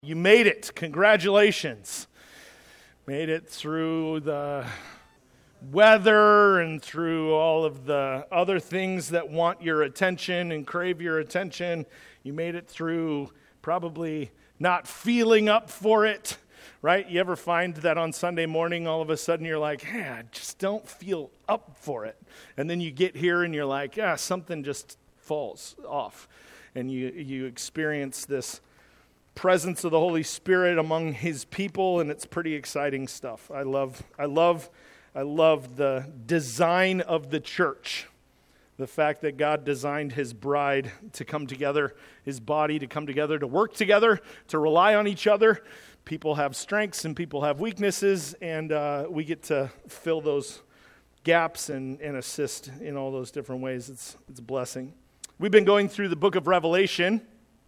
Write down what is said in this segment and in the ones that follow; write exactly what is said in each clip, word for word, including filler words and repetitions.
You made it. Congratulations. Made it through the weather and through all of the other things that want your attention and crave your attention. You made it through probably not feeling up for it, right? You ever find that on Sunday morning, all of a sudden you're like, hey, I just don't feel up for it. And then you get here and you're like, yeah, something just falls off. And you, you experience this presence of the Holy Spirit among His people, and it's pretty exciting stuff. I love, I love, I love the design of the church. The fact that God designed His bride to come together, His body to come together, to work together, to rely on each other. People have strengths and people have weaknesses, and uh, we get to fill those gaps and, and assist in all those different ways. It's it's a blessing. We've been going through the book of Revelation.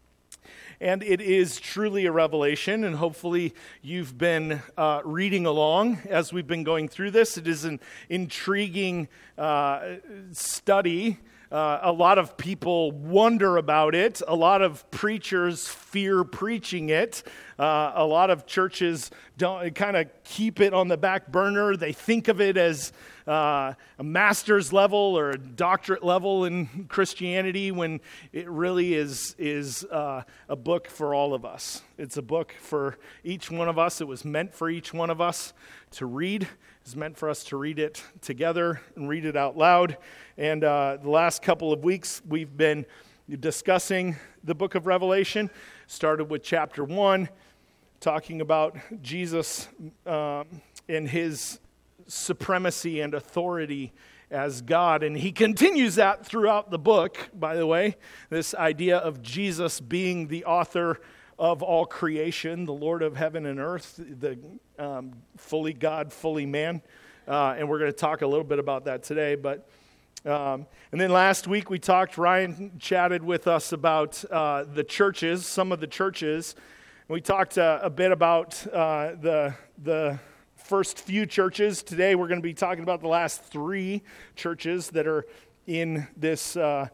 And it is truly a revelation, and hopefully you've been uh, reading along as we've been going through this. It is an intriguing uh, study. Uh, a lot of people wonder about it. A lot of preachers fear preaching it. Uh, a lot of churches don't kind of keep it on the back burner. They think of it as uh, a master's level or a doctorate level in Christianity, when it really is is uh, a book for all of us. It's a book for each one of us. It was meant for each one of us to read. It's meant for us to read it together and read it out loud. And uh, the last couple of weeks, we've been discussing the book of Revelation. Started with chapter one, talking about Jesus um, and His supremacy and authority as God. And he continues that throughout the book, by the way, this idea of Jesus being the author of all creation, the Lord of heaven and earth, the um, fully God, fully man. Uh, and we're going to talk a little bit about that today. But um, and then last week we talked, Ryan chatted with us about uh, the churches, some of the churches. We talked uh, a bit about uh, the the first few churches. Today we're going to be talking about the last three churches that are in this uh,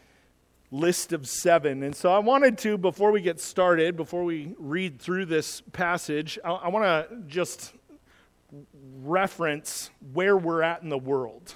list of seven. And so I wanted to, before we get started, before we read through this passage, I, I want to just reference where we're at in the world.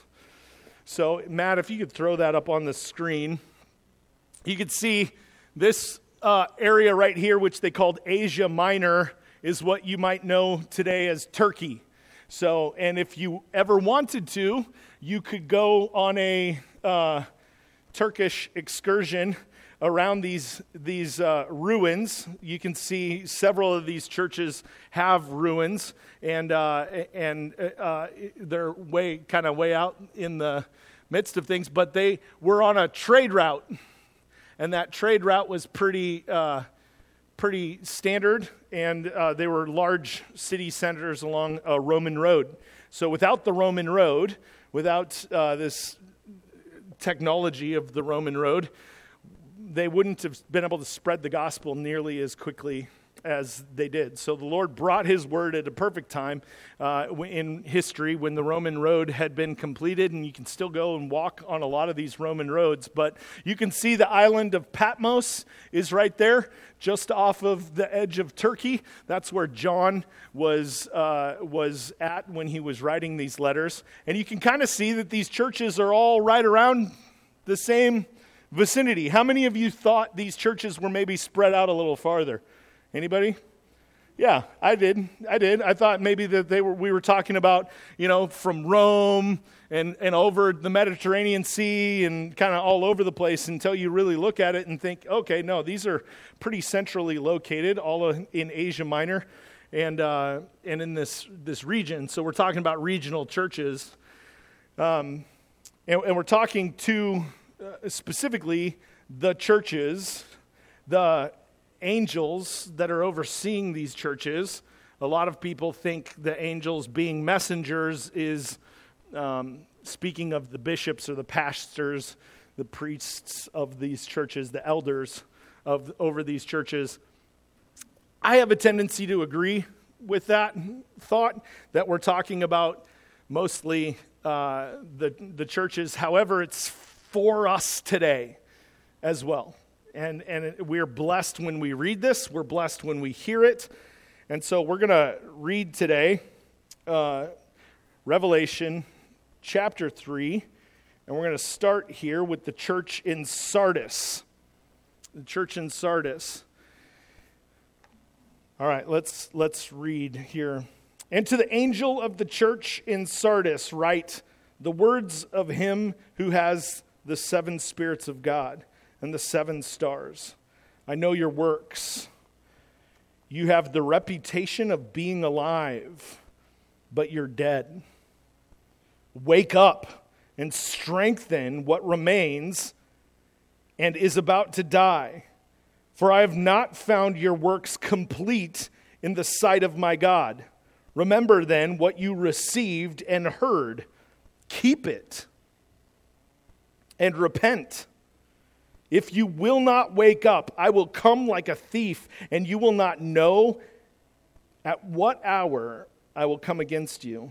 So Matt, if you could throw that up on the screen, you could see this uh, area right here, which they called Asia Minor, is what you might know today as Turkey. So, and if you ever wanted to, you could go on a uh, Turkish excursion around these these uh, ruins. You can see several of these churches have ruins, and uh, and uh, they're way kind of way out in the midst of things. But they were on a trade route, and that trade route was pretty uh, pretty standard, and uh, they were large city centers along a Roman road. So without the Roman road, without uh, this technology of the Roman road, they wouldn't have been able to spread the gospel nearly as quickly as they did. So the Lord brought His word at a perfect time uh, in history when the Roman road had been completed, and you can still go and walk on a lot of these Roman roads. But you can see the island of Patmos is right there, just off of the edge of Turkey. That's where John was uh, was at when he was writing these letters. And you can kind of see that these churches are all right around the same vicinity. How many of you thought these churches were maybe spread out a little farther? Anybody? Yeah, I did. I did. I thought maybe that they were. We were talking about, you know, from Rome and, and over the Mediterranean Sea and kind of all over the place, until you really look at it and think, okay, no, these are pretty centrally located, all in Asia Minor, and uh, and in this this region. So we're talking about regional churches, um, and, and we're talking to uh, specifically the churches, the angels that are overseeing these churches. A lot of people think the angels being messengers is um, speaking of the bishops or the pastors, the priests of these churches, the elders of over these churches. I have a tendency to agree with that thought, that we're talking about mostly uh, the the churches. However, it's for us today as well. And, and we're blessed when we read this. We're blessed when we hear it. And so we're going to read today uh, Revelation chapter three. And we're going to start here with the church in Sardis. The church in Sardis. All right, let's let's read here. And to the angel of the church in Sardis write the words of him who has the seven spirits of God and the seven stars. I know your works. You have the reputation of being alive, but you're dead. Wake up and strengthen what remains and is about to die. For I have not found your works complete in the sight of my God. Remember then what you received and heard. Keep it and repent. If you will not wake up, I will come like a thief, and you will not know at what hour I will come against you.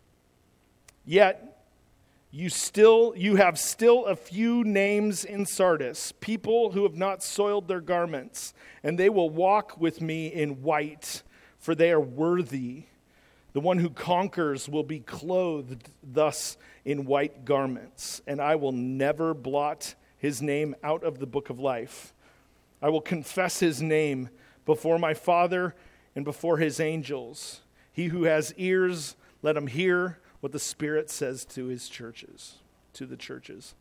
Yet you still you have still a few names in Sardis, people who have not soiled their garments, and they will walk with me in white, for they are worthy. The one who conquers will be clothed thus in white garments, and I will never blot his name out of the book of life. I will confess his name before my Father and before his angels. He who has ears, let him hear what the Spirit says to his churches, to the churches.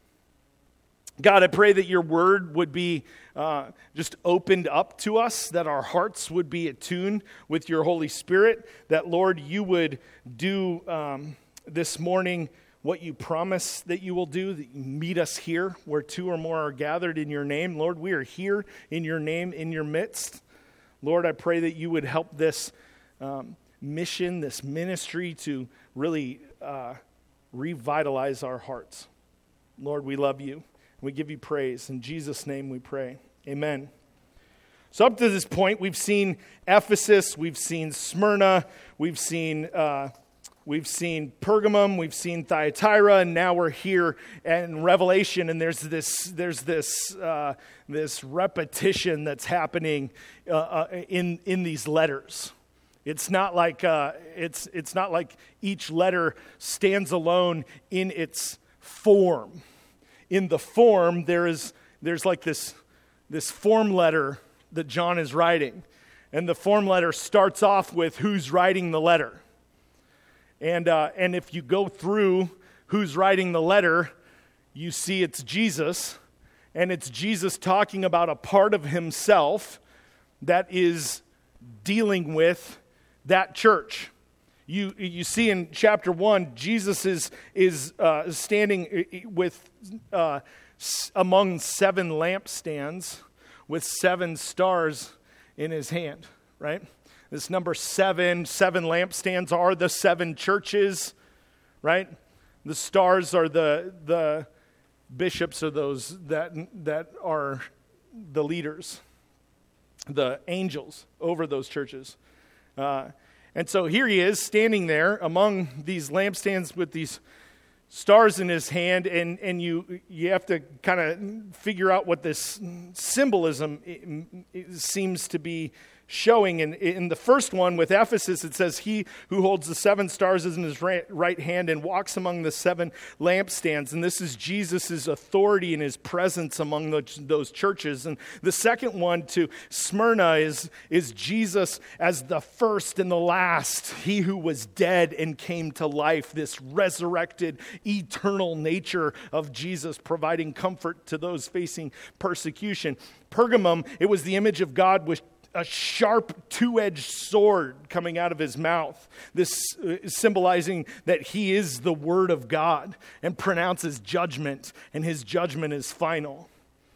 God, I pray that your word would be uh, just opened up to us, that our hearts would be attuned with your Holy Spirit, that, Lord, you would do um, this morning what you promise that you will do, that you meet us here where two or more are gathered in your name. Lord, we are here in your name, in your midst. Lord, I pray that you would help this um, mission, this ministry to really uh, revitalize our hearts. Lord, we love you. We give you praise. In Jesus' name we pray. Amen. So up to this point, we've seen Ephesus, we've seen Smyrna, we've seen uh, we've seen Pergamum, we've seen Thyatira, and now we're here in Revelation, and there's this there's this uh, this repetition that's happening uh, uh, in in these letters. It's not like uh, it's it's not like each letter stands alone in its form. In the form, there is there's like this this form letter that John is writing, and the form letter starts off with who's writing the letter, and uh, and if you go through who's writing the letter, you see it's Jesus, and it's Jesus talking about a part of himself that is dealing with that church. You you see in chapter one, Jesus is is uh, standing with uh, among seven lampstands with seven stars in his hand, right? This number seven, seven lampstands are the seven churches, right? The stars are the the bishops, are those that that are the leaders, the angels over those churches. Uh, And so here he is standing there among these lampstands with these stars in his hand, and, and you you have to kind of figure out what this symbolism seems to be showing. And in the first one with Ephesus, it says, he who holds the seven stars is in his right hand and walks among the seven lampstands. And this is Jesus' authority and his presence among those churches. And the second one to Smyrna is, is Jesus as the first and the last, he who was dead and came to life, this resurrected, eternal nature of Jesus, providing comfort to those facing persecution. Pergamum, it was the image of God with a sharp two-edged sword coming out of his mouth. This is symbolizing that he is the Word of God and pronounces judgment, and his judgment is final.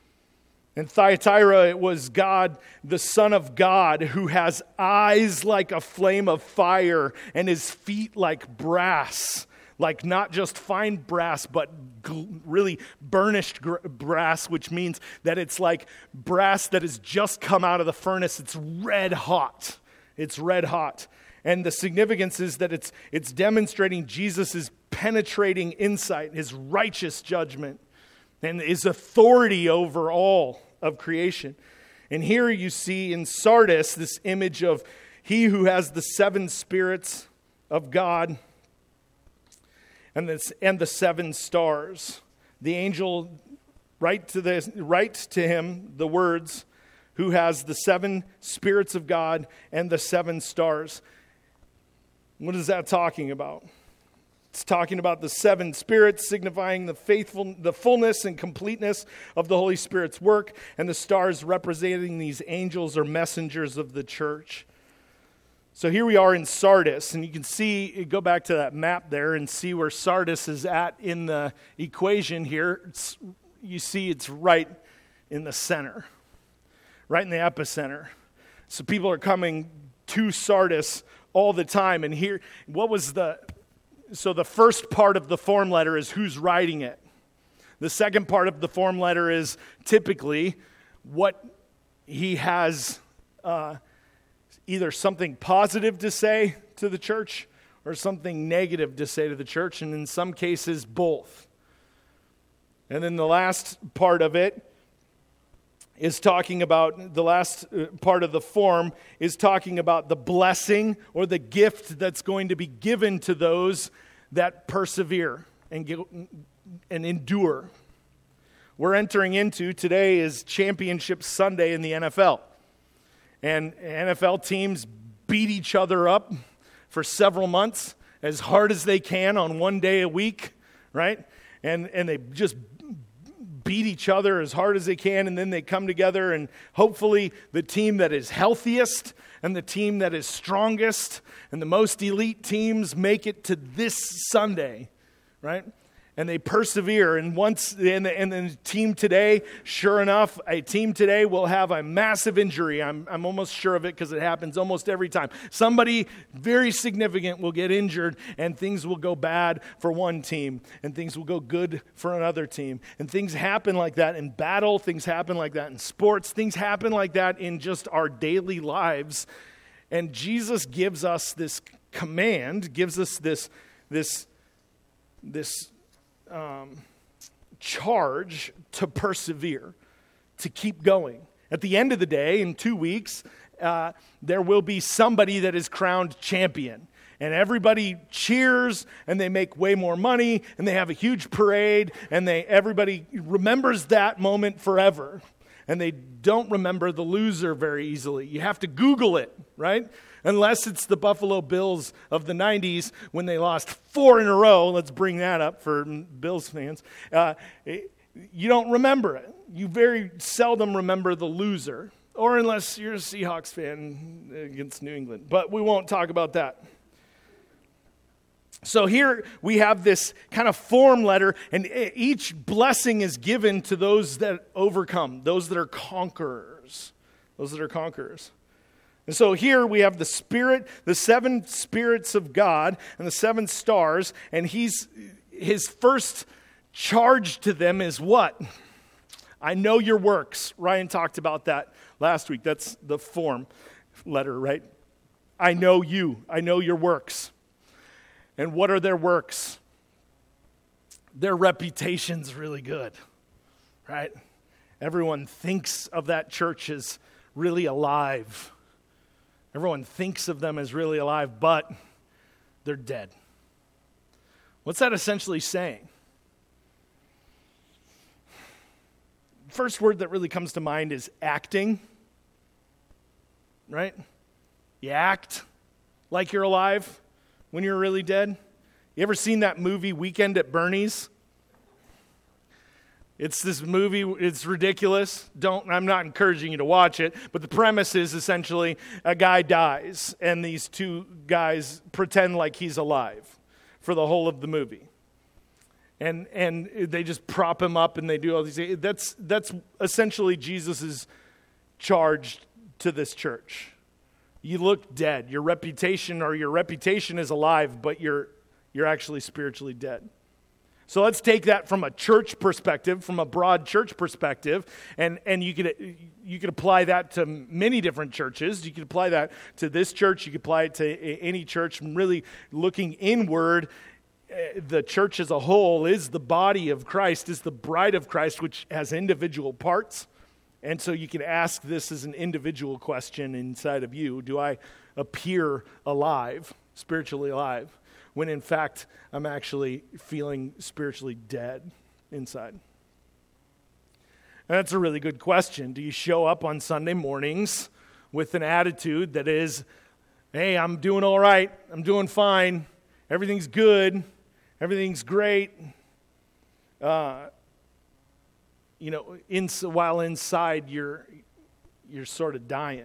In Thyatira, it was God, the Son of God, who has eyes like a flame of fire and his feet like brass. Like not just fine brass, but gl- really burnished gr- brass, which means that it's like brass that has just come out of the furnace. It's red hot. It's red hot. And the significance is that it's it's demonstrating Jesus' penetrating insight, his righteous judgment, and his authority over all of creation. And here you see in Sardis this image of he who has the seven spirits of God and, this, and the seven stars. The angel write to, the, write to him the words, who has the seven spirits of God and the seven stars. What is that talking about? It's talking about the seven spirits signifying the faithful, the fullness and completeness of the Holy Spirit's work, and the stars representing these angels or messengers of the church. So here we are in Sardis, and you can see, go back to that map there and see where Sardis is at in the equation here. It's, you see it's right in the center, right in the epicenter. So people are coming to Sardis all the time. And here, what was the, so the first part of the form letter is who's writing it. The second part of the form letter is typically what he has, uh, either something positive to say to the church or something negative to say to the church, and in some cases, both. And then the last part of it is talking about, the last part of the form is talking about the blessing or the gift that's going to be given to those that persevere and get, and endure. We're entering into, today is Championship Sunday in the N F L. And N F L teams beat each other up for several months as hard as they can on one day a week, right? And and they just beat each other as hard as they can, and then they come together, and hopefully the team that is healthiest and the team that is strongest and the most elite teams make it to this Sunday, right? And they persevere, and once and the, and the team today, sure enough, a team today will have a massive injury. I'm I'm almost sure of it because it happens almost every time. Somebody very significant will get injured, and things will go bad for one team, and things will go good for another team. And things happen like that in battle, things happen like that in sports, things happen like that in just our daily lives. And Jesus gives us this command, gives us this this this Um, charge to persevere, to keep going. At the end of the day, in two weeks, uh, there will be somebody that is crowned champion. And everybody cheers, and they make way more money, and they have a huge parade, and they everybody remembers that moment forever. And they don't remember the loser very easily. You have to Google it, right? Unless it's the Buffalo Bills of the nineties when they lost four in a row. Let's bring that up for Bills fans. Uh, you don't remember it. You very seldom remember the loser. Or unless you're a Seahawks fan against New England. But we won't talk about that. So here we have this kind of form letter, and each blessing is given to those that overcome, those that are conquerors, those that are conquerors. And so here we have the Spirit, the seven spirits of God, and the seven stars, and he's his first charge to them is what? I know your works. Ryan talked about that last week. That's the form letter, right? I know you. I know your works. And what are their works? Their reputation's really good, right? Everyone thinks of that church as really alive. Everyone thinks of them as really alive, but they're dead. What's that essentially saying? First word that really comes to mind is acting, right? You act like you're alive when you're really dead. You ever seen that movie Weekend at Bernie's? It's this movie, it's ridiculous. Don't, I'm not encouraging you to watch it, but the premise is essentially a guy dies, and these two guys pretend like he's alive for the whole of the movie. And and they just prop him up, and they do all these things. That's, that's essentially Jesus' charge to this church. You look dead. Your reputation or your reputation is alive, but you're you're actually spiritually dead. So let's take that from a church perspective, from a broad church perspective, and, and you could you could apply that to many different churches. You could apply that to this church. You could apply it to any church. Really looking inward, the church as a whole is the body of Christ, is the bride of Christ, which has individual parts. And so you can ask this as an individual question inside of you. Do I appear alive, spiritually alive, when in fact I'm actually feeling spiritually dead inside? And that's a really good question. Do you show up on Sunday mornings with an attitude that is, hey, I'm doing all right, I'm doing fine, everything's good, everything's great, uh, you know, in, while inside you're, you're sort of dying?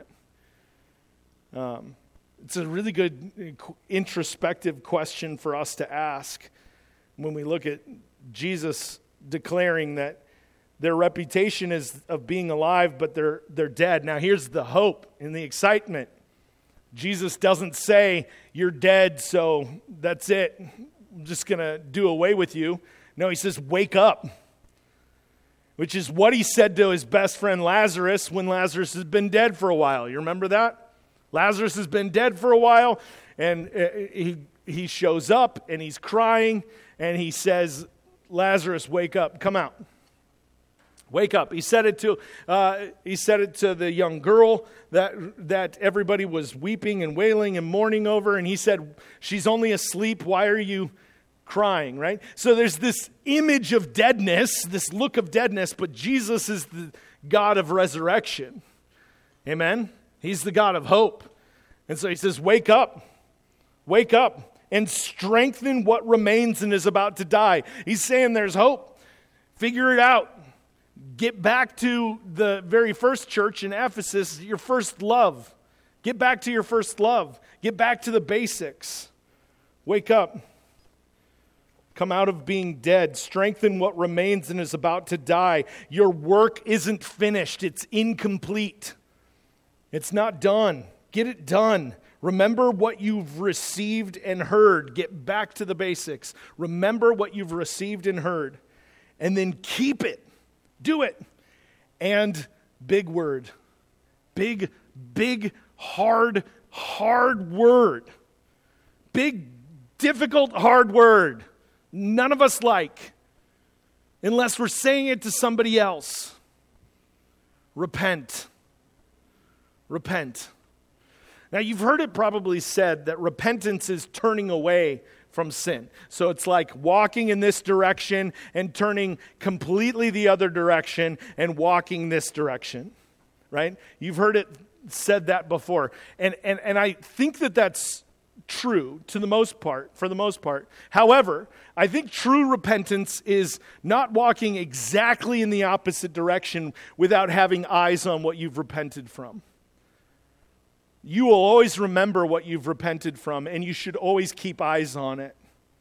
Um, it's a really good introspective question for us to ask when we look at Jesus declaring that their reputation is of being alive, but they're they're dead. Now here's the hope and the excitement. Jesus doesn't say, you're dead, so that's it. I'm just going to do away with you. No, he says, wake up. Which is what he said to his best friend Lazarus when Lazarus has been dead for a while. You remember that? Lazarus has been dead for a while, and he he shows up, and he's crying, and he says, Lazarus, wake up, come out. Wake up. He said it to uh, he said it to the young girl that that everybody was weeping and wailing and mourning over, and he said, she's only asleep. Why are you crying, right? So there's this image of deadness, this look of deadness, but Jesus is the God of resurrection. Amen? He's the God of hope. And so he says, wake up. Wake up and strengthen what remains and is about to die. He's saying there's hope. Figure it out. Get back to the very first church in Ephesus, your first love. Get back to your first love. Get back to the basics. Wake up. Come out of being dead. Strengthen what remains and is about to die. Your work isn't finished. It's incomplete. It's not done. Get it done. Remember what you've received and heard. Get back to the basics. Remember what you've received and heard. And then keep it. Do it. And big word. Big, big, hard, hard word. Big, difficult, hard word. None of us like. Unless we're saying it to somebody else. Repent. Repent. Now, you've heard it probably said that repentance is turning away from sin. So it's like walking in this direction and turning completely the other direction and walking this direction, right? You've heard it said that before. And, and, and I think that that's true to the most part, for the most part. However, I think true repentance is not walking exactly in the opposite direction without having eyes on what you've repented from. You will always remember what you've repented from, and you should always keep eyes on it.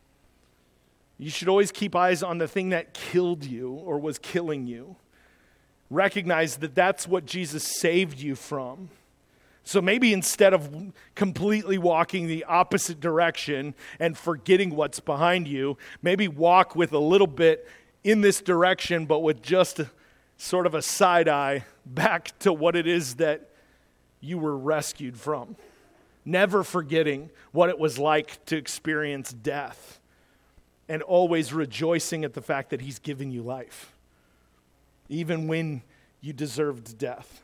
You should always keep eyes on the thing that killed you or was killing you. Recognize that that's what Jesus saved you from. So maybe instead of completely walking the opposite direction and forgetting what's behind you, maybe walk with a little bit in this direction, but with just a, sort of a side eye back to what it is that you were rescued from. Never forgetting what it was like to experience death and always rejoicing at the fact that he's given you life, even when you deserved death.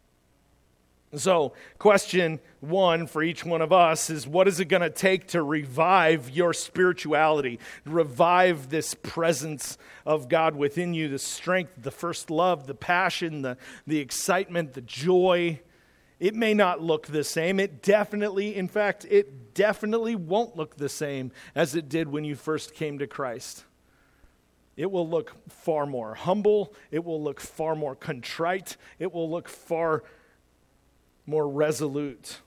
So, question one for each one of us is, what is it going to take to revive your spirituality? Revive this presence of God within you, the strength, the first love, the passion, the, the excitement, the joy. It may not look the same. It definitely, in fact, it definitely won't look the same as it did when you first came to Christ. It will look far more humble. It will look far more contrite. It will look far more resolute.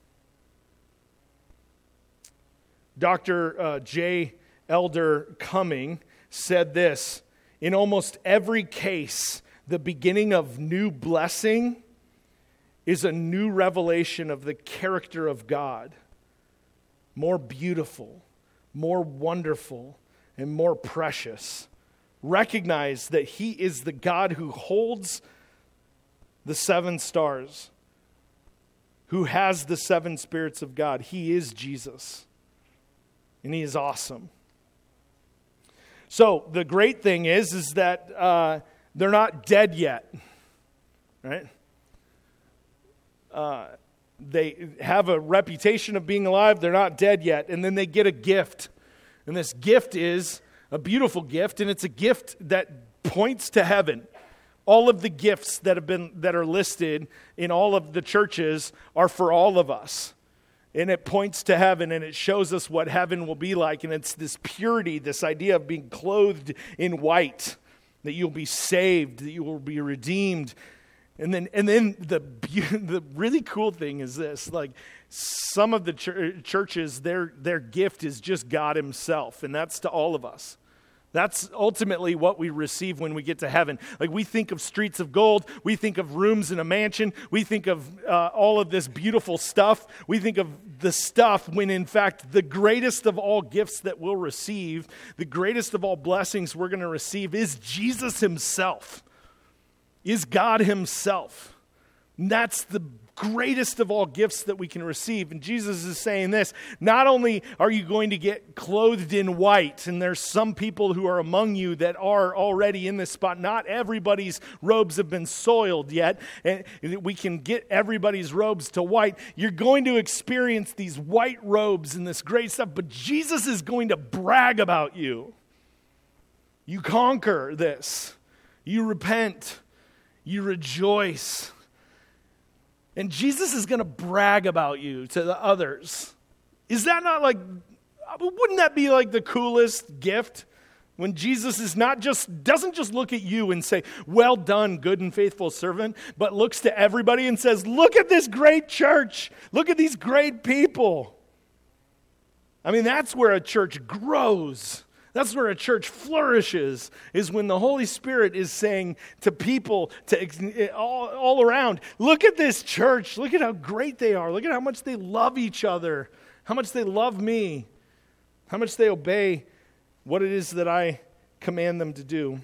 Doctor Uh, J. Elder Cumming said this: in almost every case, the beginning of new blessing is a new revelation of the character of God, more beautiful, more wonderful, and more precious. Recognize that he is the God who holds the seven stars, who has the seven spirits of God. He is Jesus, and he is awesome. So the great thing is, is that uh, they're not dead yet. right? Uh, they have a reputation of being alive. They're not dead yet. And then they get a gift. And this gift is a beautiful gift, and it's a gift that points to heaven. All of the gifts that have been that are listed in all of the churches are for all of us. And it points to heaven, and it shows us what heaven will be like. And it's this purity, this idea of being clothed in white, that you'll be saved, that you will be redeemed. And then and then the the really cool thing is this, like some of the ch- churches, their their gift is just God himself, and that's to all of us. That's ultimately what we receive when we get to heaven. Like we think of streets of gold, we think of rooms in a mansion, we think of uh, all of this beautiful stuff. We think of the stuff when in fact the greatest of all gifts that we'll receive, the greatest of all blessings we're going to receive is Jesus himself, is God himself. And that's the greatest of all gifts that we can receive. And Jesus is saying this, not only are you going to get clothed in white, and there's some people who are among you that are already in this spot. Not everybody's robes have been soiled yet, and we can get everybody's robes to white. You're going to experience these white robes and this great stuff, but Jesus is going to brag about you. You conquer this. You repent. You rejoice. And Jesus is going to brag about you to the others. Is that not like, wouldn't that be like the coolest gift? When Jesus is not just, doesn't just look at you and say, well done, good and faithful servant, but looks to everybody and says, look at this great church. Look at these great people. I mean, that's where a church grows. That's where a church flourishes, is when the Holy Spirit is saying to people to all, all around, look at this church. Look at how great they are. Look at how much they love each other, how much they love me, how much they obey what it is that I command them to do.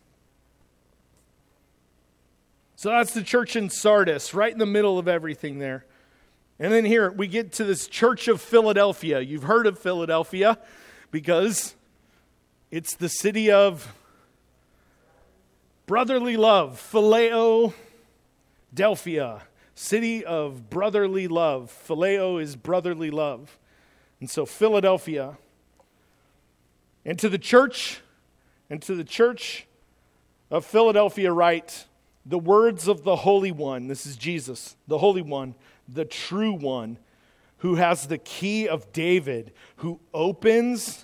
So that's the church in Sardis, right in the middle of everything there. And then here we get to this church of Philadelphia. You've heard of Philadelphia because it's the city of brotherly love, Phileo Delphia, city of brotherly love. Phileo is brotherly love. And so Philadelphia. And to the church, and to the church of Philadelphia write, the words of the Holy One, this is Jesus, the Holy One, the true One, who has the key of David, who opens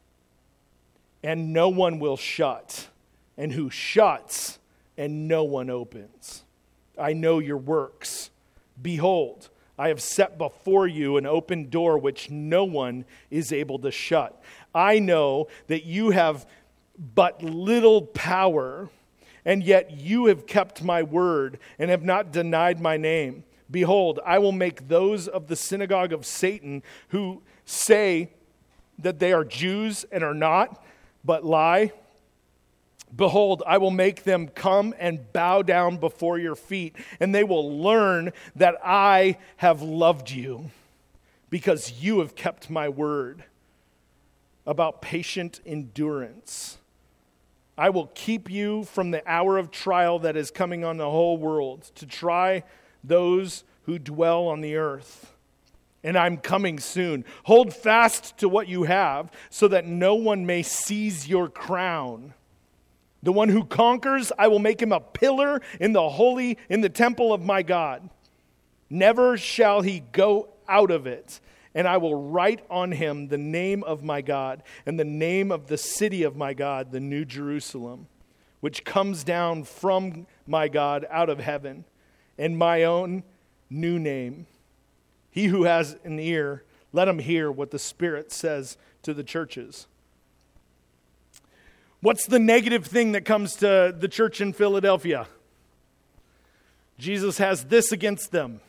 and no one will shut, and who shuts, and no one opens. I know your works. Behold, I have set before you an open door which no one is able to shut. I know that you have but little power, and yet you have kept my word, and have not denied my name. Behold, I will make those of the synagogue of Satan who say that they are Jews and are not, but lie. Behold, I will make them come and bow down before your feet, and they will learn that I have loved you, because you have kept my word about patient endurance. I will keep you from the hour of trial that is coming on the whole world, to try those who dwell on the earth. And I'm coming soon. Hold fast to what you have, so that no one may seize your crown. The one who conquers, I will make him a pillar in the holy, in the temple of my God. Never shall he go out of it. And I will write on him the name of my God, and the name of the city of my God, the New Jerusalem, which comes down from my God out of heaven, and my own new name. He who has an ear, let him hear what the Spirit says to the churches. What's the negative thing that comes to the church in Philadelphia? Jesus has this against them.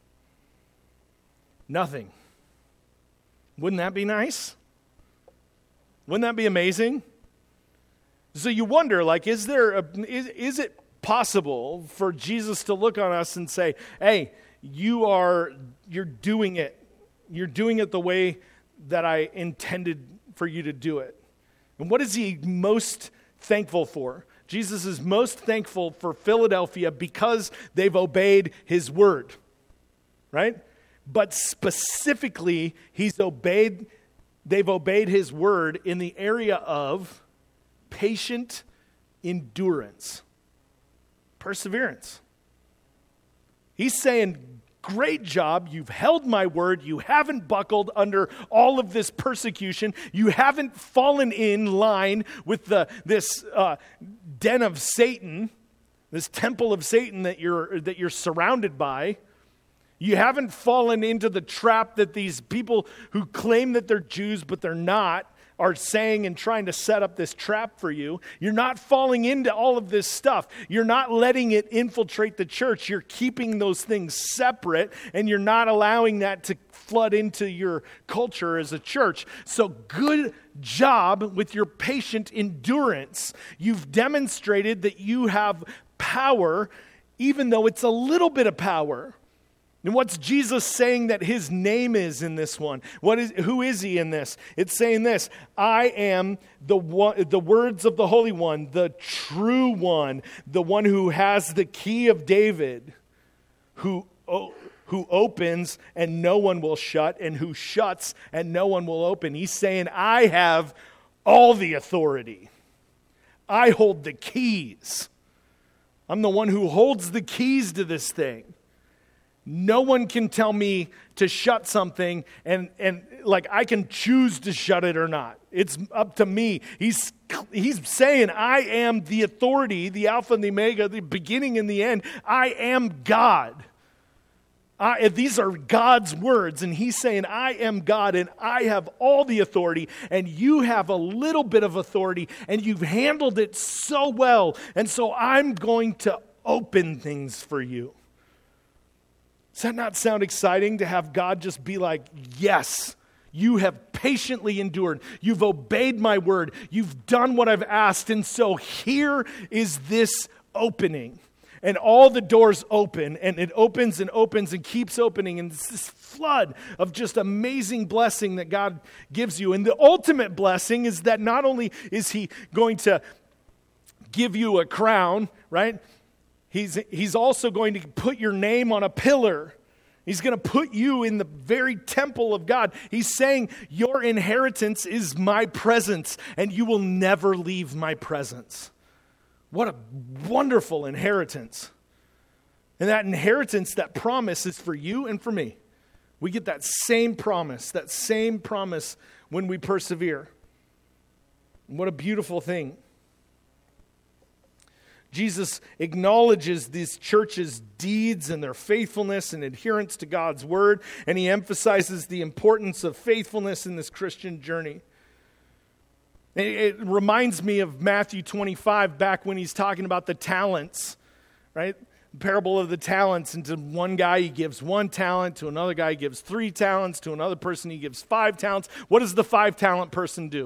Nothing. Wouldn't that be nice? Wouldn't that be amazing? So you wonder, like, is there a, is, is it possible for Jesus to look on us and say, hey, you are, you're doing it. You're doing it the way that I intended for you to do it. And what is he most thankful for? Jesus is most thankful for Philadelphia because they've obeyed his word, right? But specifically, he's obeyed, they've obeyed his word in the area of patient endurance, perseverance. He's saying, great job. You've held my word. You haven't buckled under all of this persecution. You haven't fallen in line with the this uh, den of Satan, this temple of Satan that you're that you're surrounded by. You haven't fallen into the trap that these people who claim that they're Jews but they're not are saying and trying to set up this trap for you. You're not falling into all of this stuff. You're not letting it infiltrate the church. You're keeping those things separate, and you're not allowing that to flood into your culture as a church. So good job with your patient endurance. You've demonstrated that you have power, even though it's a little bit of power. And what's Jesus saying that his name is in this one? What is, who is he in this? It's saying this: I am the one, the words of the Holy One, the true one, the one who has the key of David, who, who opens and no one will shut, and who shuts and no one will open. He's saying, I have all the authority. I hold the keys. I'm the one who holds the keys to this thing. No one can tell me to shut something, and, and like I can choose to shut it or not. It's up to me. He's he's saying, I am the authority, the Alpha and the Omega, the beginning and the end. I am God. I, these are God's words, and he's saying, I am God, and I have all the authority, and you have a little bit of authority, and you've handled it so well, and so I'm going to open things for you. Does that not sound exciting to have God just be like, yes, you have patiently endured. You've obeyed my word. You've done what I've asked. And so here is this opening. And all the doors open, and it opens and opens and keeps opening. And it's this flood of just amazing blessing that God gives you. And the ultimate blessing is that not only is he going to give you a crown, right? He's, he's also going to put your name on a pillar. He's going to put you in the very temple of God. He's saying, your inheritance is my presence, and you will never leave my presence. What a wonderful inheritance. And that inheritance, that promise is for you and for me. We get that same promise, that same promise when we persevere. What a beautiful thing. Jesus acknowledges these churches' deeds and their faithfulness and adherence to God's word, and he emphasizes the importance of faithfulness in this Christian journey. It reminds me of Matthew twenty-five, back when he's talking about the talents, right? The parable of the talents, and to one guy he gives one talent, to another guy he gives three talents, to another person he gives five talents. What does the five-talent person do?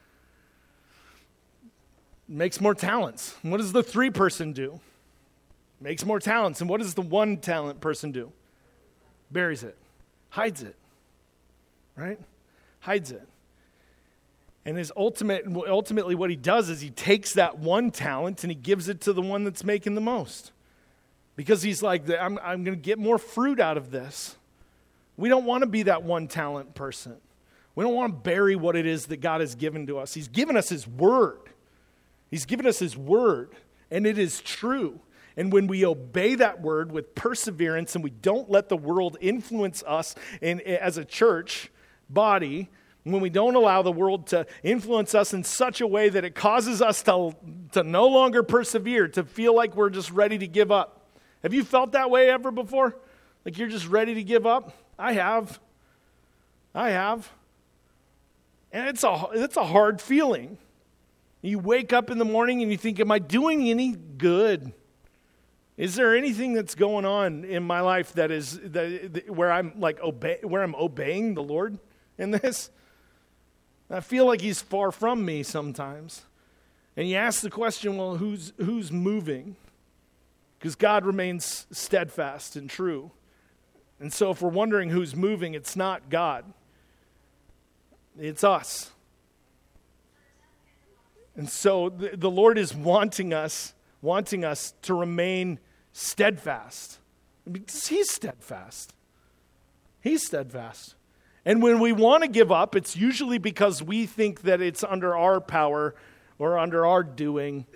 Makes more talents. And what does the three person do? Makes more talents. And what does the one talent person do? Buries it. Hides it. Right? Hides it. And his ultimate, ultimately what he does is he takes that one talent and he gives it to the one that's making the most. Because he's like, I'm, I'm going to get more fruit out of this. We don't want to be that one talent person. We don't want to bury what it is that God has given to us. He's given us his word. He's given us his word, and it is true. And when we obey that word with perseverance and we don't let the world influence us in, as a church body, when we don't allow the world to influence us in such a way that it causes us to, to no longer persevere, to feel like we're just ready to give up. Have you felt that way ever before? Like you're just ready to give up? I have. I have. And it's a, it's a hard feeling. You wake up in the morning and you think, am I doing any good? Is there anything that's going on in my life that is that, where I'm like obey, where I'm obeying the Lord in this? I feel like he's far from me sometimes. And you ask the question, well, who's who's moving? Because God remains steadfast and true. And so if we're wondering who's moving, it's not God. It's us. And so the, the Lord is wanting us, wanting us to remain steadfast. Because he's steadfast. He's steadfast. And when we want to give up, it's usually because we think that it's under our power or under our doing.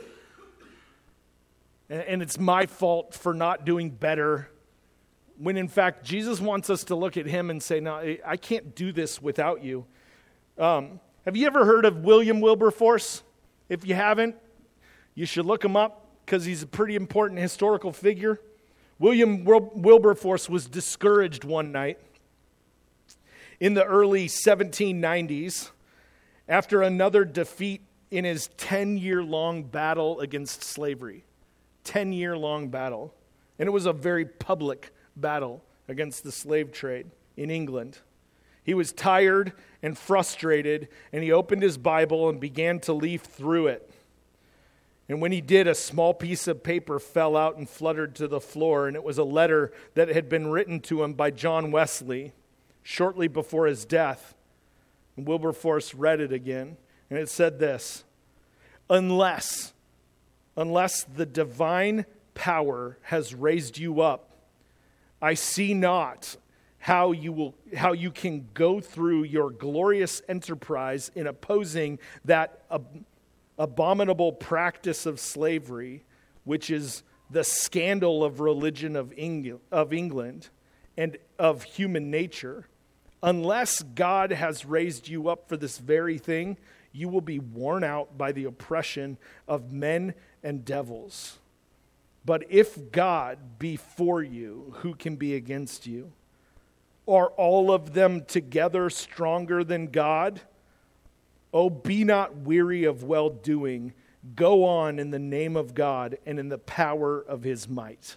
And, and it's my fault for not doing better. When in fact, Jesus wants us to look at him and say, no, I can't do this without you. Um, have you ever heard of William Wilberforce? If you haven't, you should look him up because he's a pretty important historical figure. William Wilberforce was discouraged one night in the early seventeen nineties after another defeat in his ten-year-long battle against slavery. ten-year-long battle. And it was a very public battle against the slave trade in England. He was tired and frustrated, and he opened his Bible and began to leaf through it. And when he did, a small piece of paper fell out and fluttered to the floor, and it was a letter that had been written to him by John Wesley shortly before his death. And Wilberforce read it again, and it said this: Unless, unless the divine power has raised you up, I see not how you will, how you can go through your glorious enterprise in opposing that ab- abominable practice of slavery, which is the scandal of religion of Eng- of England and of human nature. Unless God has raised you up for this very thing, you will be worn out by the oppression of men and devils. But if God be for you, who can be against you? Are all of them together stronger than God? Oh, be not weary of well-doing. Go on in the name of God and in the power of his might.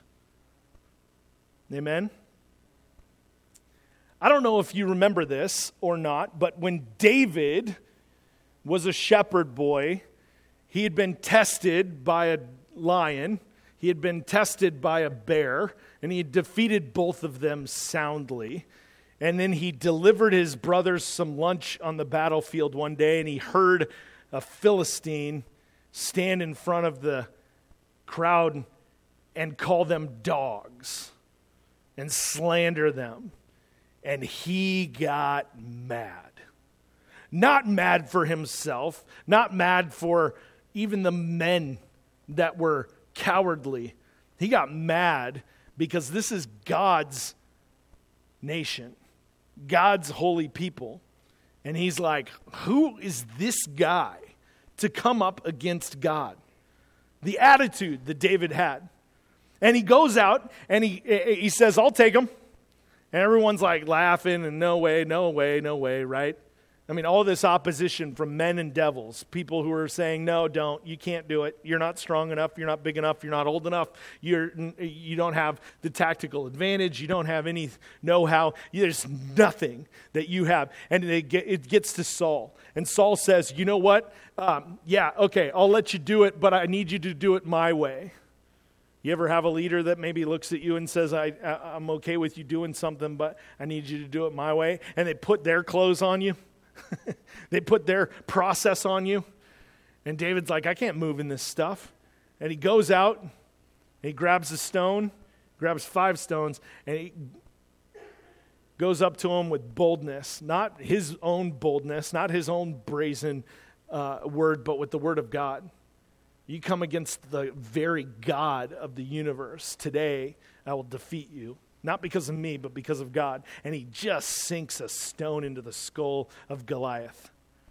Amen? I don't know if you remember this or not, but when David was a shepherd boy, he had been tested by a lion, he had been tested by a bear, and he had defeated both of them soundly. And then he delivered his brothers some lunch on the battlefield one day, and he heard a Philistine stand in front of the crowd and call them dogs and slander them. And he got mad. Not mad for himself, not mad for even the men that were cowardly. He got mad because this is God's nation, God's holy people. And he's like, who is this guy to come up against God? The attitude that David had. And he goes out and he, he says, I'll take him. And everyone's like laughing and no way, no way, no way, right? I mean, all this opposition from men and devils, people who are saying, no, don't, you can't do it. You're not strong enough. You're not big enough. You're not old enough. You're, you don't have the tactical advantage. You don't have any know-how. There's nothing that you have. And it, get, it gets to Saul. And Saul says, you know what? Um, yeah, okay, I'll let you do it, but I need you to do it my way. You ever have a leader that maybe looks at you and says, I, I, I'm okay with you doing something, but I need you to do it my way? And they put their clothes on you. They put their process on you. And David's like, I can't move in this stuff. And he goes out, and he grabs a stone, grabs five stones, and he goes up to him with boldness. Not his own boldness, not his own brazen uh, word, but with the word of God. You come against the very God of the universe. Today, I will defeat you. Not because of me, but because of God. And he just sinks a stone into the skull of Goliath.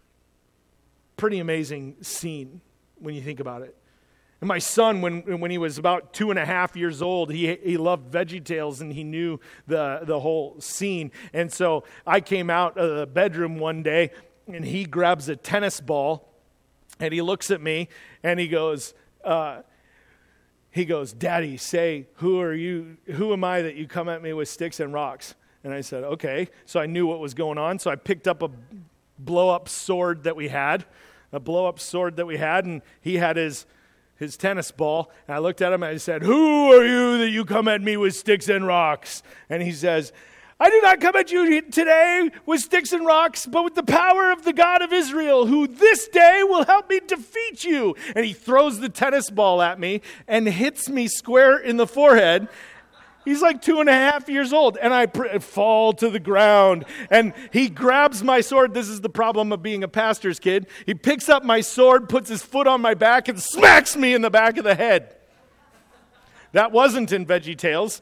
Pretty amazing scene when you think about it. And my son, when when he was about two and a half years old, he he loved VeggieTales and he knew the, the whole scene. And so I came out of the bedroom one day and he grabs a tennis ball and he looks at me and he goes, uh, he goes, Daddy, say, who are you, who am I that you come at me with sticks and rocks? And I said, okay. So I knew what was going on. So I picked up a blow-up sword that we had, a blow-up sword that we had, and he had his his tennis ball. And I looked at him and I said, who are you that you come at me with sticks and rocks? And he says, I do not come at you today with sticks and rocks, but with the power of the God of Israel, who this day will help me defeat you. And he throws the tennis ball at me and hits me square in the forehead. He's like two and a half years old, and I pr- fall to the ground. And he grabs my sword. This is the problem of being a pastor's kid. He picks up my sword, puts his foot on my back, and smacks me in the back of the head. That wasn't in VeggieTales.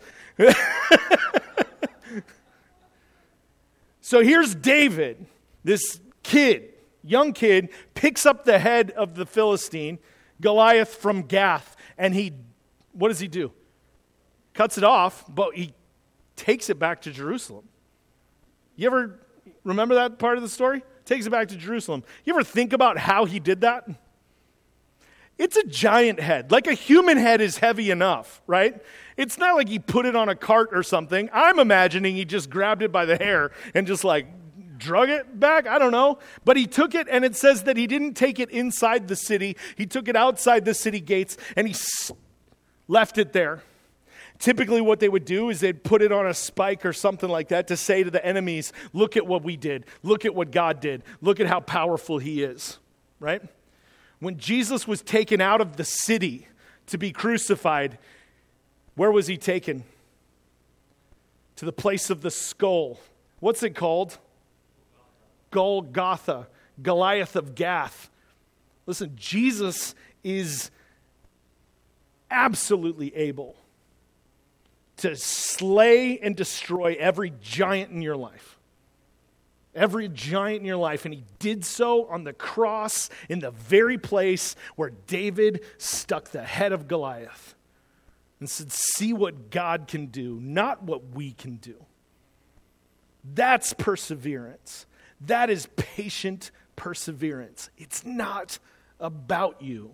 So here's David, this kid, young kid, picks up the head of the Philistine, Goliath from Gath, and he, what does he do? Cuts it off, but he takes it back to Jerusalem. You ever remember that part of the story? Takes it back to Jerusalem. You ever think about how he did that? It's a giant head. Like a human head is heavy enough, right? It's not like he put it on a cart or something. I'm imagining he just grabbed it by the hair and just like drug it back. I don't know. But he took it, and it says that he didn't take it inside the city. He took it outside the city gates, and he left it there. Typically what they would do is they'd put it on a spike or something like that to say to the enemies, look at what we did. Look at what God did. Look at how powerful he is, right? When Jesus was taken out of the city to be crucified, where was he taken? To the place of the skull. What's it called? Golgotha, Goliath of Gath. Listen, Jesus is absolutely able to slay and destroy every giant in your life. Every giant in your life. And he did so on the cross in the very place where David stuck the head of Goliath and said, see what God can do, not what we can do. That's perseverance. That is patient perseverance. It's not about you.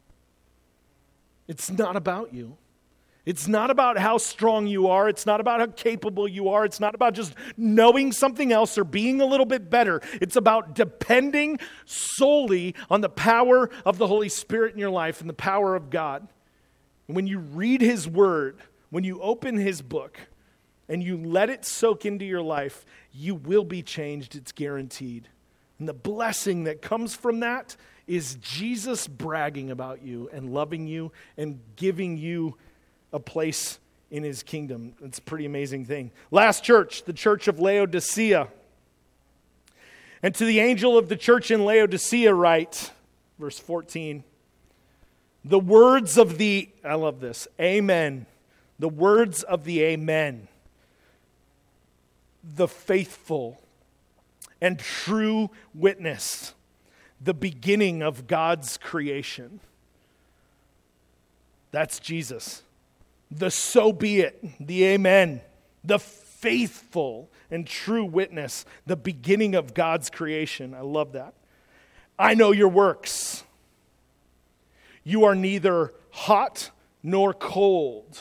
It's not about you. It's not about how strong you are. It's not about how capable you are. It's not about just knowing something else or being a little bit better. It's about depending solely on the power of the Holy Spirit in your life and the power of God. When you read his word, when you open his book, and you let it soak into your life, you will be changed. It's guaranteed. And the blessing that comes from that is Jesus bragging about you and loving you and giving you a place in his kingdom. It's a pretty amazing thing. Last church, the church of Laodicea. And to the angel of the church in Laodicea write, verse fourteen, the words of the, I love this, amen. The words of the amen. The faithful and true witness. The beginning of God's creation. That's Jesus. The so be it, the amen, the faithful and true witness, the beginning of God's creation. I love that. I know your works. You are neither hot nor cold.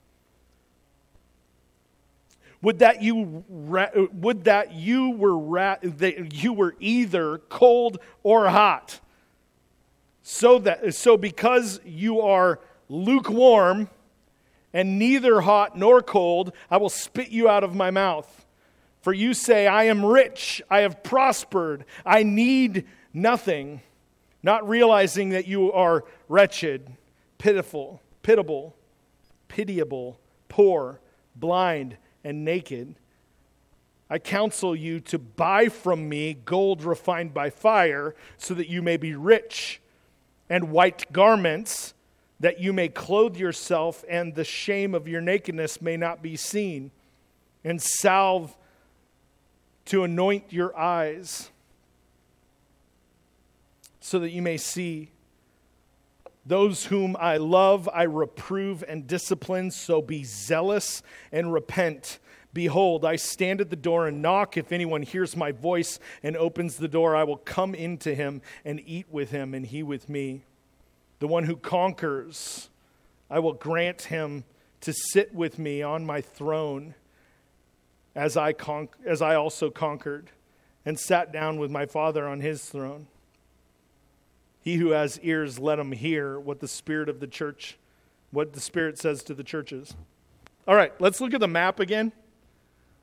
Would that you would that you were that you were either cold or hot. So that so because you are lukewarm and neither hot nor cold, I will spit you out of my mouth. For you say, I am rich, I have prospered, I need nothing, not realizing that you are wretched, pitiful, pitiable, pitiable, poor, blind, and naked. I counsel you to buy from me gold refined by fire, so that you may be rich, and white garments, that you may clothe yourself, and the shame of your nakedness may not be seen, and salve to anoint your eyes, so that you may see. Those whom I love, I reprove and discipline, so be zealous and repent. Behold, I stand at the door and knock. If anyone hears my voice and opens the door, I will come into him and eat with him, and he with me. The one who conquers, I will grant him to sit with me on my throne, as I con- as I also conquered and sat down with my Father on his throne. He who has ears, let him hear what the Spirit of the church, what the Spirit says to the churches. All right, let's look at the map again.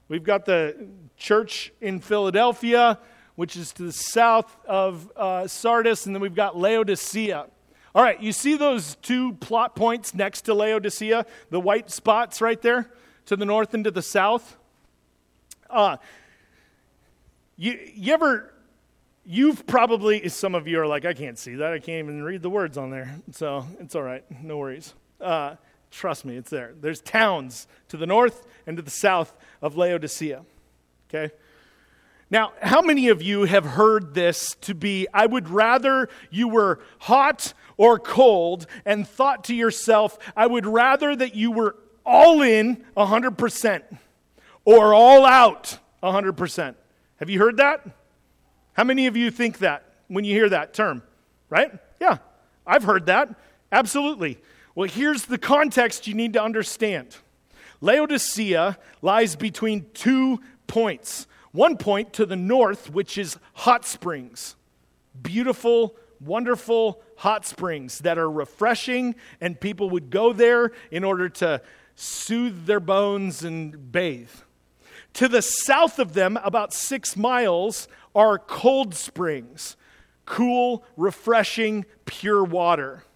We've got the church in Philadelphia, which is to the south of uh, Sardis, and then we've got Laodicea. All right, you see those two plot points next to Laodicea, the white spots right there, to the north and to the south? Uh, you, you ever, you've probably, some of you are like, I can't see that, I can't even read the words on there, so it's all right, no worries. Uh, trust me, it's there. There's towns to the north and to the south of Laodicea, okay? Now, how many of you have heard this to be, I would rather you were hot or cold, and thought to yourself, I would rather that you were all in one hundred percent or all out one hundred percent. Have you heard that? How many of you think that when you hear that term? Right? Yeah, I've heard that. Absolutely. Well, here's the context you need to understand. Laodicea lies between two points. One point to the north, which is hot springs. Beautiful, wonderful hot springs that are refreshing, and people would go there in order to soothe their bones and bathe. To the south of them, about six miles, are cold springs. Cool, refreshing, pure water.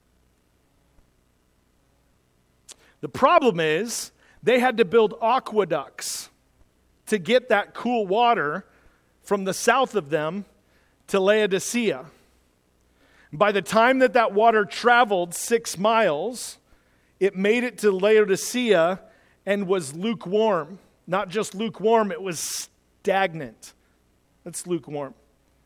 The problem is, they had to build aqueducts to get that cool water from the south of them to Laodicea. By the time that that water traveled six miles, it made it to Laodicea and was lukewarm. Not just lukewarm, it was stagnant. That's lukewarm.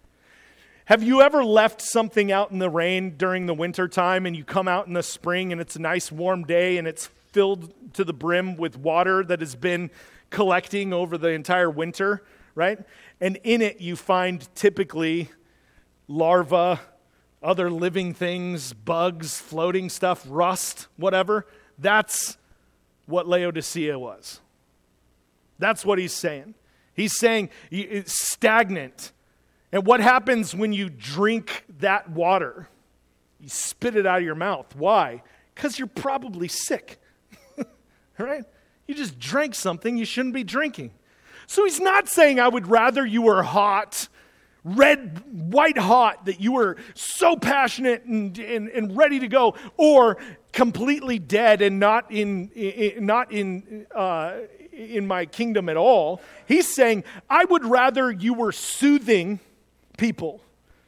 Have you ever left something out in the rain during the winter time and you come out in the spring and it's a nice warm day and it's filled to the brim with water that has been collecting over the entire winter, right? And in it you find typically larvae, other living things, bugs, floating stuff, rust, whatever. That's what Laodicea was. That's what he's saying. He's saying it's stagnant. And what happens when you drink that water? You spit it out of your mouth. Why? Because you're probably sick. Right? You just drank something you shouldn't be drinking. So he's not saying I would rather you were hot, red, white hot, that you were so passionate and, and, and ready to go, or completely dead and not in, in not in uh, in my kingdom at all. He's saying I would rather you were soothing people.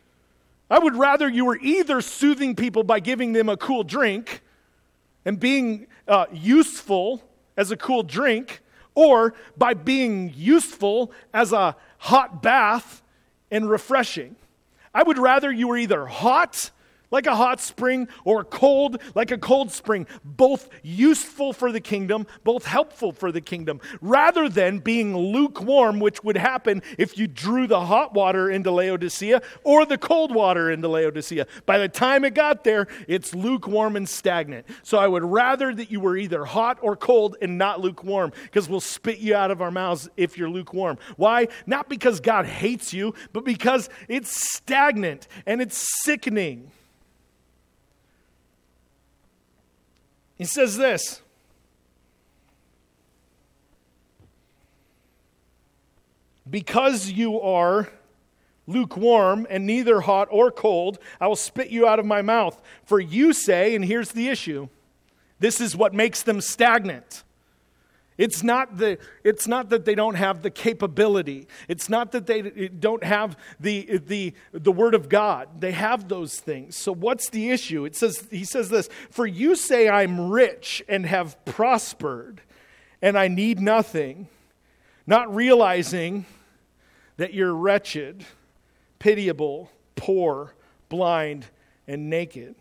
I would rather you were either soothing people by giving them a cool drink and being uh, useful as a cool drink, or by being useful as a hot bath and refreshing. I would rather you were either hot, like a hot spring, or cold, like a cold spring, both useful for the kingdom, both helpful for the kingdom, rather than being lukewarm, which would happen if you drew the hot water into Laodicea or the cold water into Laodicea. By the time it got there, it's lukewarm and stagnant. So I would rather that you were either hot or cold and not lukewarm, because we'll spit you out of our mouths if you're lukewarm. Why? Not because God hates you, but because it's stagnant and it's sickening. He says this, because you are lukewarm and neither hot or cold, I will spit you out of my mouth. For you say, and here's the issue, this is what makes them stagnant. It's not the. It's not that they don't have the capability. It's not that they don't have the, the, the Word of God. They have those things. So what's the issue? It says, he says this, for you say I'm rich and have prospered, and I need nothing, not realizing that you're wretched, pitiable, poor, blind, and naked.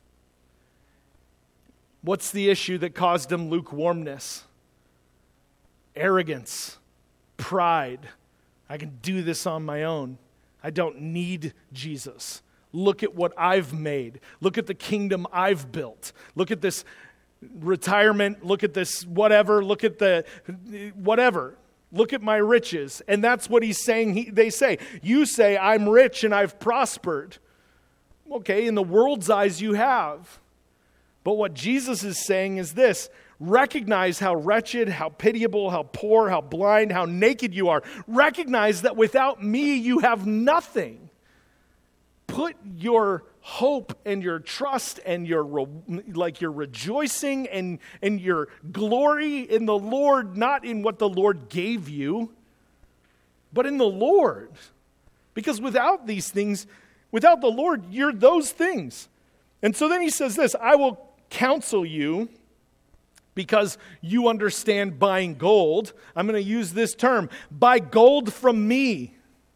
What's the issue that caused them lukewarmness? Arrogance, pride. I can do this on my own. I don't need Jesus. Look at what I've made. Look at the kingdom I've built. Look at this retirement. Look at this whatever. Look at the whatever. Look at my riches. And that's what he's saying. He, they say, you say, I'm rich and I've prospered. Okay, in the world's eyes you have. But what Jesus is saying is this, Recognize how wretched, how pitiable, how poor, how blind, how naked you are. Recognize that without me, you have nothing. Put your hope and your trust and your re- like your rejoicing and, and your glory in the Lord, not in what the Lord gave you, but in the Lord. Because without these things, without the Lord, you're those things. And so then he says this, I will counsel you, because you understand buying gold. I'm going to use this term. Buy gold from me,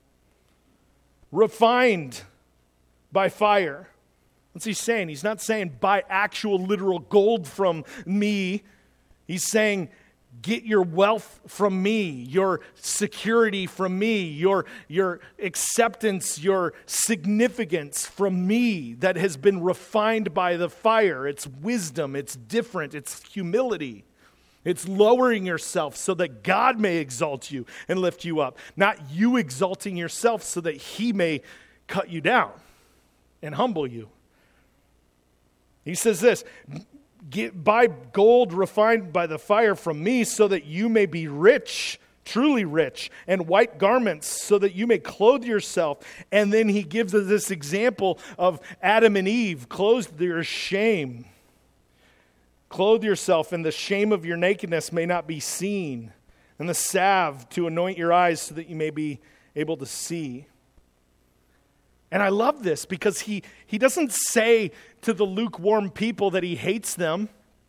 refined by fire. What's he saying? He's not saying buy actual literal gold from me. He's saying get your wealth from me, your security from me, your, your acceptance, your significance from me that has been refined by the fire. It's wisdom, it's different, it's humility. It's lowering yourself so that God may exalt you and lift you up, not you exalting yourself so that he may cut you down and humble you. He says this, Get, buy gold refined by the fire from me so that you may be rich, truly rich, and white garments so that you may clothe yourself. And then he gives us this example of Adam and Eve, clothe your shame. Clothe yourself, and the shame of your nakedness may not be seen, and the salve to anoint your eyes so that you may be able to see. And I love this because he, he doesn't say to the lukewarm people that he hates them.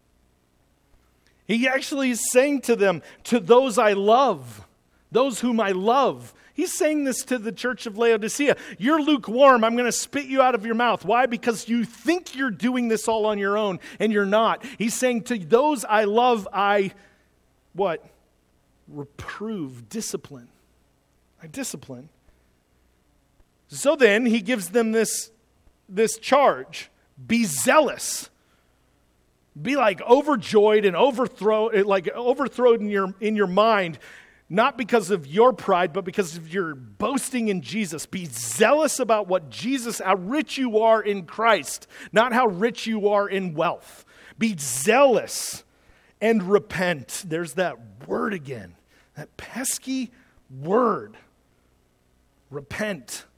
He actually is saying to them, to those I love, those whom I love. He's saying this to the church of Laodicea. You're lukewarm. I'm going to spit you out of your mouth. Why? Because you think you're doing this all on your own, and you're not. He's saying to those I love, I, what? Reprove, discipline. I discipline. So then he gives them this, this charge. Be zealous. Be like overjoyed and overthrow, like overthrown in your, in your mind, not because of your pride, but because of your boasting in Jesus. Be zealous about what Jesus, how rich you are in Christ, not how rich you are in wealth. Be zealous and repent. There's that word again, that pesky word. Repent.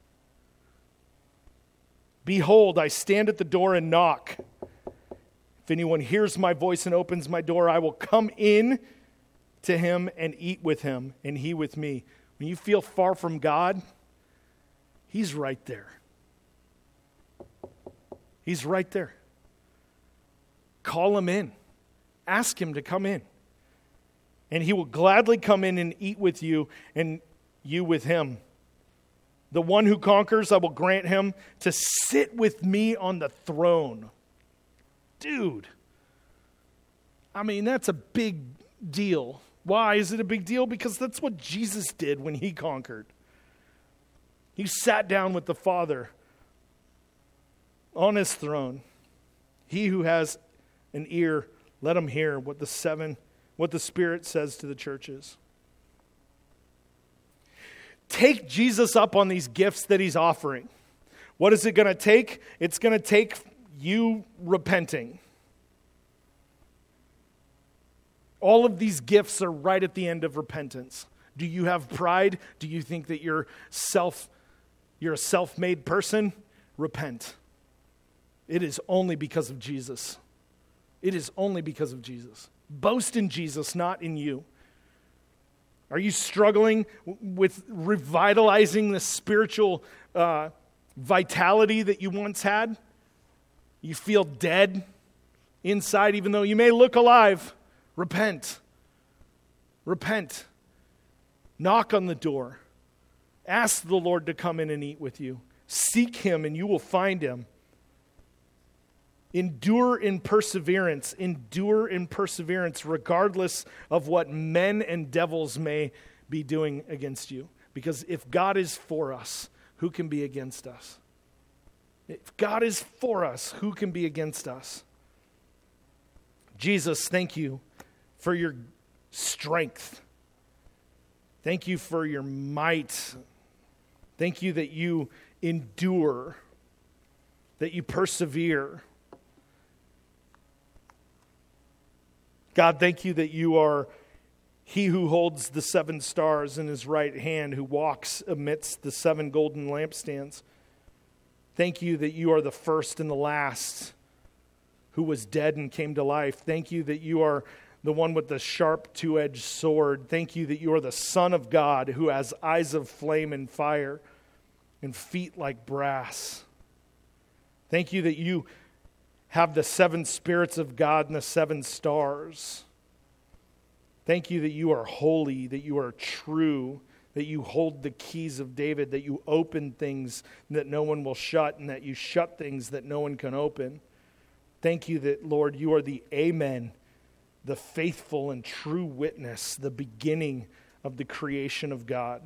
Behold, I stand at the door and knock. If anyone hears my voice and opens my door, I will come in to him and eat with him, and he with me. When you feel far from God, he's right there. He's right there. Call him in. Ask him to come in. And he will gladly come in and eat with you, and you with him. The one who conquers, I will grant him to sit with me on the throne. Dude, I mean, that's a big deal. Why is it a big deal? Because that's what Jesus did when he conquered. He sat down with the Father on his throne. He who has an ear, let him hear what the seven, what the Spirit says to the churches. Take Jesus up on these gifts that he's offering. What is it going to take? It's going to take you repenting. All of these gifts are right at the end of repentance. Do you have pride? Do you think that you're self, you're a self-made person? Repent. It is only because of Jesus. It is only because of Jesus. Boast in Jesus, not in you. Are you struggling with revitalizing the spiritual uh, vitality that you once had? You feel dead inside, even though you may look alive. Repent. Repent. Knock on the door. Ask the Lord to come in and eat with you. Seek him and you will find him. Endure in perseverance. Endure in perseverance regardless of what men and devils may be doing against you. Because if God is for us, who can be against us? If God is for us, who can be against us? Jesus, thank you for your strength. Thank you for your might. Thank you that you endure, that you persevere. God, thank you that you are he who holds the seven stars in his right hand, who walks amidst the seven golden lampstands. Thank you that you are the first and the last, who was dead and came to life. Thank you that you are the one with the sharp two-edged sword. Thank you that you are the Son of God, who has eyes of flame and fire and feet like brass. Thank you that you have the seven spirits of God and the seven stars. Thank you that you are holy, that you are true, that you hold the keys of David, that you open things that no one will shut, and that you shut things that no one can open. Thank you that, Lord, you are the Amen, the faithful and true witness, the beginning of the creation of God.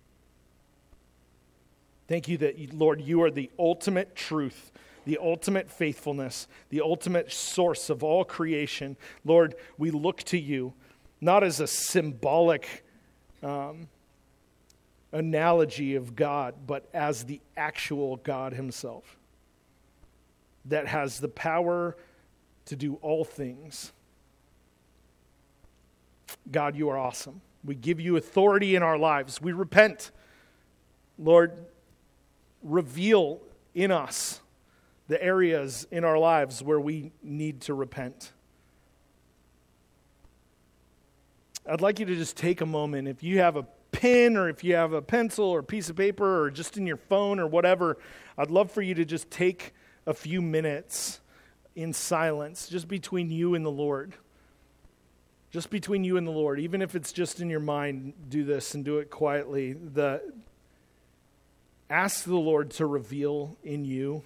Thank you that, Lord, you are the ultimate truth, the ultimate faithfulness, the ultimate source of all creation. Lord, we look to you, not as a symbolic um, analogy of God, but as the actual God himself that has the power to do all things. God, you are awesome. We give you authority in our lives. We repent. Lord, reveal in us the areas in our lives where we need to repent. I'd like you to just take a moment. If you have a pen or if you have a pencil or a piece of paper or just in your phone or whatever, I'd love for you to just take a few minutes in silence, just between you and the Lord. Just between you and the Lord. Even if it's just in your mind, do this and do it quietly. The, ask the Lord to reveal in you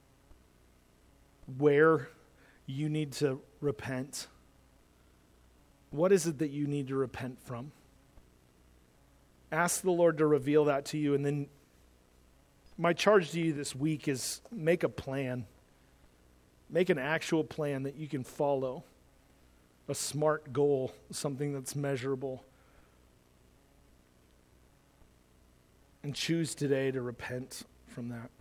where you need to repent. What is it that you need to repent from? Ask the Lord to reveal that to you, and then my charge to you this week is make a plan. Make an actual plan that you can follow. A smart goal, something that's measurable. And choose today to repent from that.